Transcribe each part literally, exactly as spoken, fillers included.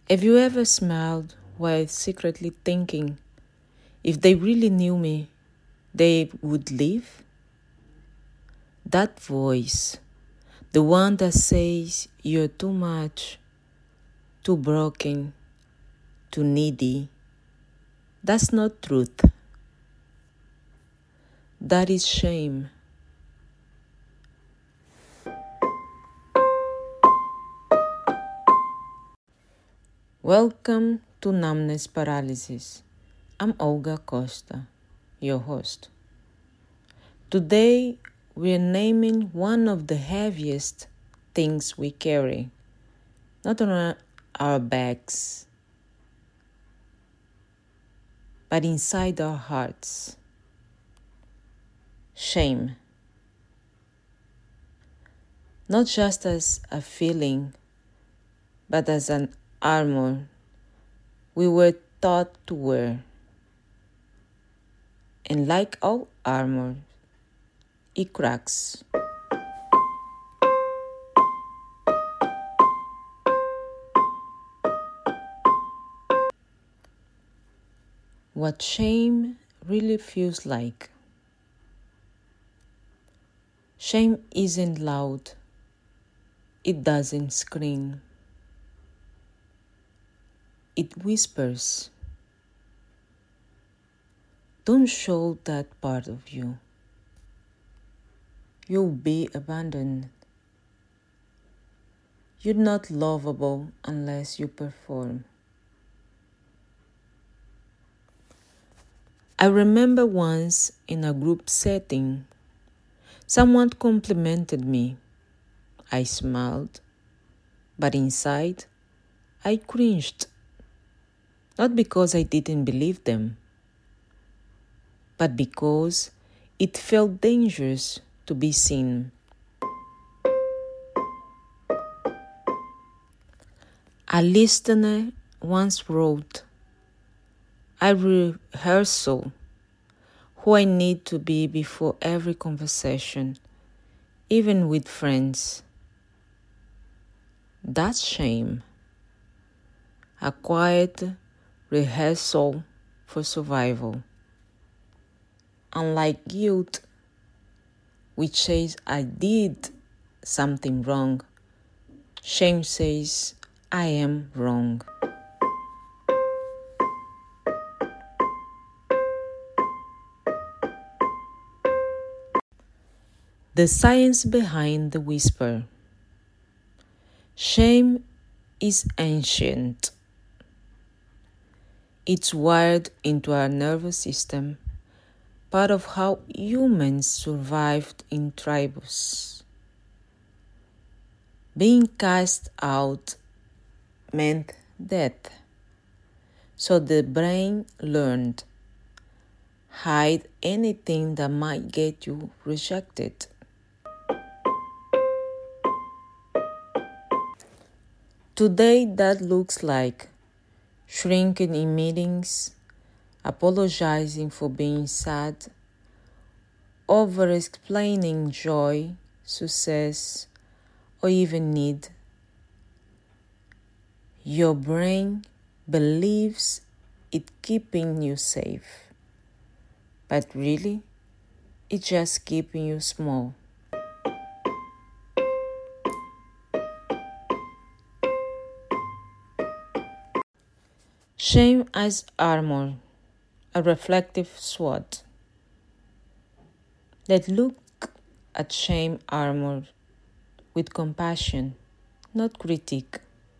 Have you ever smiled while secretly thinking, if they really knew me, they would leave? That voice, the one that says you're too much, too broken, too needy, that's not truth. That is shame. Welcome to Numbness Paralysis. I'm Olga Costa, your host. Today, we're naming one of the heaviest things we carry, not on our backs, but inside our hearts. Shame. Not just as a feeling, but as an armor we were taught to wear. And like all armor, it cracks. What shame really feels like. Shame isn't loud. It doesn't scream. It whispers. Don't show that part of you. You'll be abandoned. You're not lovable unless you perform. I remember once in a group setting, someone complimented me. I smiled, but inside, I cringed. Not because I didn't believe them, but because it felt dangerous to be seen. A listener once wrote, I rehearse who I need to be before every conversation, even with friends. That's shame. A quiet rehearsal for survival. Unlike guilt, which says I did something wrong, shame says I am wrong. The science behind the whisper. Shame is ancient. It's wired into our nervous system, part of how humans survived in tribes. Being cast out meant death, so the brain learned, hide anything that might get you rejected. Today that looks like shrinking in meetings, apologizing for being sad, over-explaining joy, success, or even need. Your brain believes it's keeping you safe, but really, it's just keeping you small. Shame as armor, a reflective sword. Let's look at shame armor with compassion, not critique.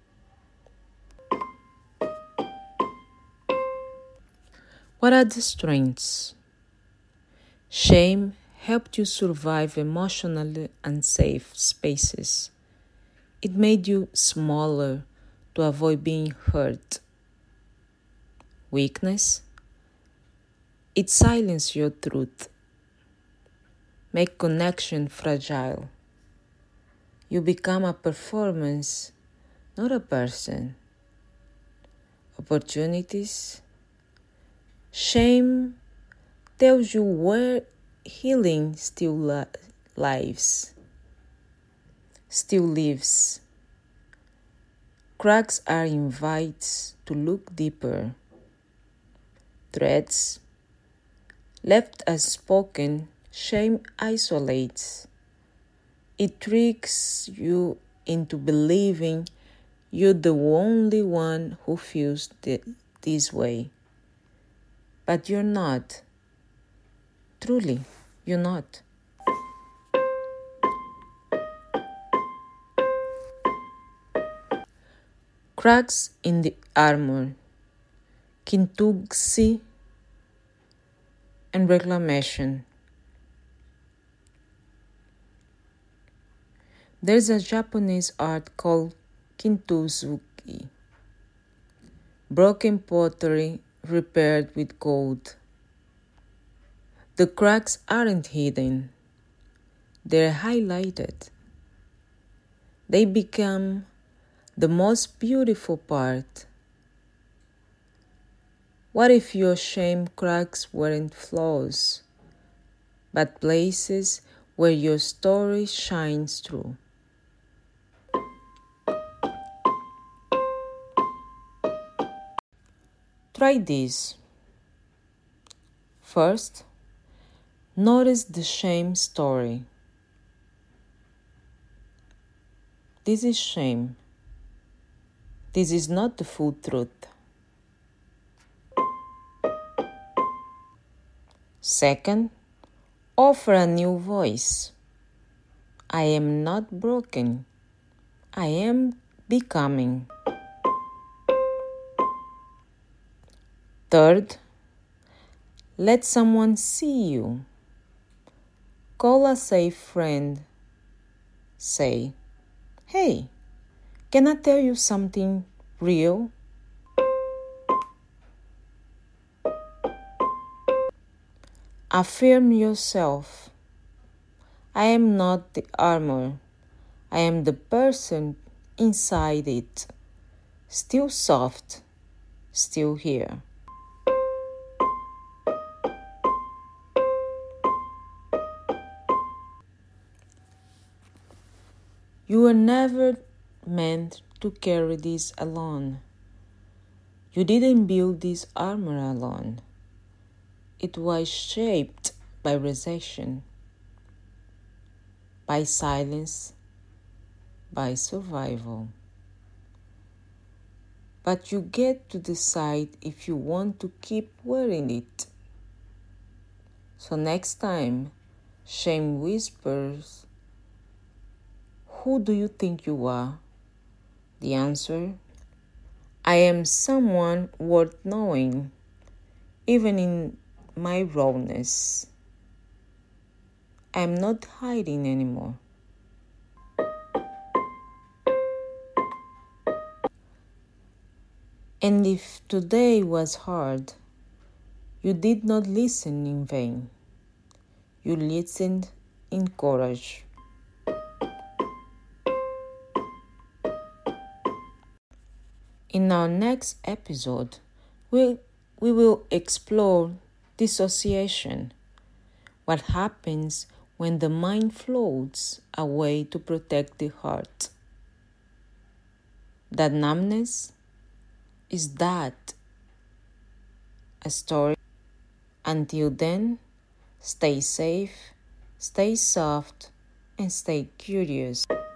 What are the strengths? Shame helped you survive emotionally unsafe spaces. It made you smaller to avoid being hurt. Weakness? It silences your truth. Make connection fragile. You become a performance, not a person. Opportunities? Shame tells you where healing still li- lives, still lives. Cracks are invites to look deeper. Threats, left unspoken, shame isolates. It tricks you into believing you're the only one who feels th- this way. But you're not. Truly, you're not. Cracks in the armor, kintsugi, and reclamation. There's a Japanese art called kintsugi, broken pottery repaired with gold. The cracks aren't hidden, they're highlighted. They become the most beautiful part. What if your shame cracks weren't flaws, but places where your story shines through? Try this. First, notice the shame story. This is shame. This is not the full truth. Second, offer a new voice. I am not broken. I am becoming. Third, let someone see you. Call a safe friend. Say, hey, can I tell you something real? Affirm yourself. I am not the armor. I am the person inside it. Still soft. Still here. You were never meant to carry this alone. You didn't build this armor alone. It was shaped by rejection, by silence, by survival. But you get to decide if you want to keep wearing it. So next time shame whispers, who do you think you are? The answer, I am someone worth knowing, even in my rawness. I am not hiding anymore. And if today was hard, you did not listen in vain. You listened in courage. In our next episode, we, we will explore dissociation, what happens when the mind floats away to protect the heart. That numbness, is that a story? Until then, stay safe, stay soft, and stay curious.